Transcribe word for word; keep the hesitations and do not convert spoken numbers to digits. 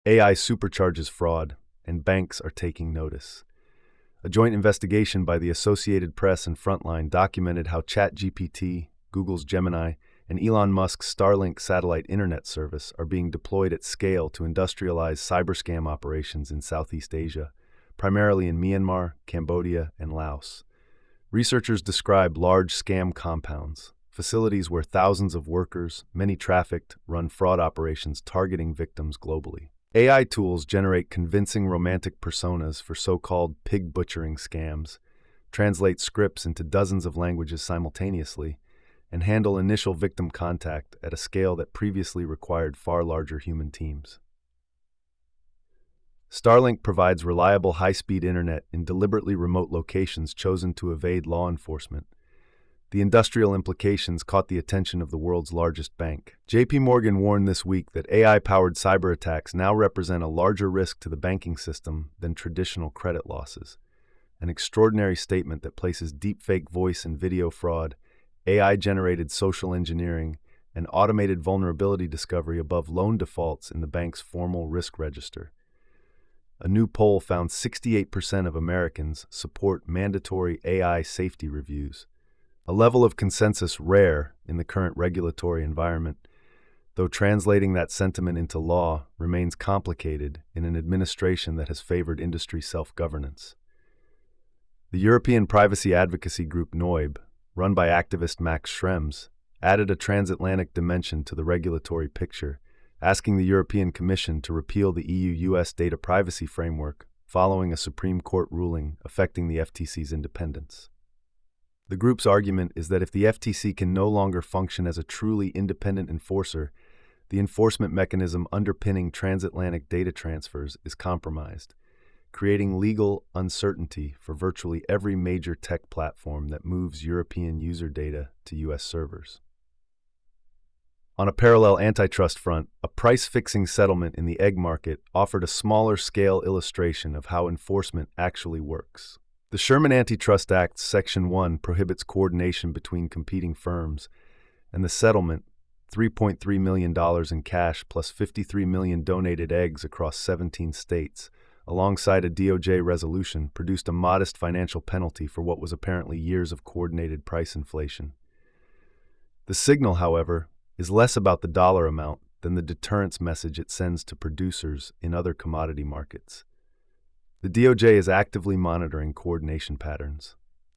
A I supercharges fraud, and banks are taking notice. A joint investigation by the Associated Press and Frontline documented how ChatGPT, Google's Gemini, and Elon Musk's Starlink satellite internet service are being deployed at scale to industrialize cyberscam operations in Southeast Asia, primarily in Myanmar, Cambodia, and Laos. Researchers describe large scam compounds, facilities where thousands of workers, many trafficked, run fraud operations targeting victims globally. A I tools generate convincing romantic personas for so-called pig butchering scams, translate scripts into dozens of languages simultaneously, and handle initial victim contact at a scale that previously required far larger human teams. Starlink provides reliable high-speed internet in deliberately remote locations chosen to evade law enforcement. The industrial implications caught the attention of the world's largest bank. J P Morgan warned this week that A I-powered cyber attacks now represent a larger risk to the banking system than traditional credit losses. An extraordinary statement that places deepfake voice and video fraud, A I-generated social engineering, and automated vulnerability discovery above loan defaults in the bank's formal risk register. A new poll found sixty-eight percent of Americans support mandatory A I safety reviews, a level of consensus rare in the current regulatory environment, though translating that sentiment into law remains complicated in an administration that has favored industry self-governance. The European privacy advocacy group NOIB, run by activist Max Schrems, added a transatlantic dimension to the regulatory picture, asking the European Commission to repeal the E U U S data privacy framework following a Supreme Court ruling affecting the F T C's independence. The group's argument is that if the F T C can no longer function as a truly independent enforcer, the enforcement mechanism underpinning transatlantic data transfers is compromised, creating legal uncertainty for virtually every major tech platform that moves European user data to U S servers. On a parallel antitrust front, a price-fixing settlement in the egg market offered a smaller-scale illustration of how enforcement actually works. The Sherman Antitrust Act's Section one prohibits coordination between competing firms, and the settlement, three point three million dollars in cash plus fifty-three million donated eggs across seventeen states, alongside a D O J resolution, produced a modest financial penalty for what was apparently years of coordinated price inflation. The signal, however, is less about the dollar amount than the deterrence message it sends to producers in other commodity markets. The D O J is actively monitoring coordination patterns.